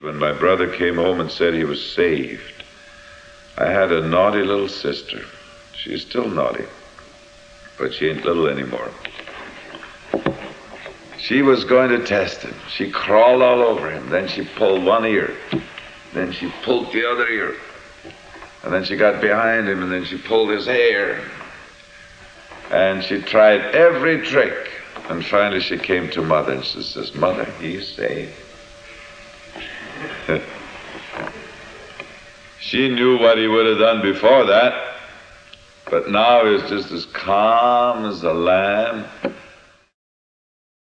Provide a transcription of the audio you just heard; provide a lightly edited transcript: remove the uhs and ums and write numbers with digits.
When my brother came home and said he was saved, I had a naughty little sister. She's still naughty, but she ain't little anymore. She was going to test him. She crawled all over him. Then she pulled one ear. Then she pulled the other ear. And then she got behind him, and then she pulled his hair. And she tried every trick. And finally she came to Mother, and she says, "Mother, he's saved." She knew what he would have done before that, but now he's just as calm as a lamb.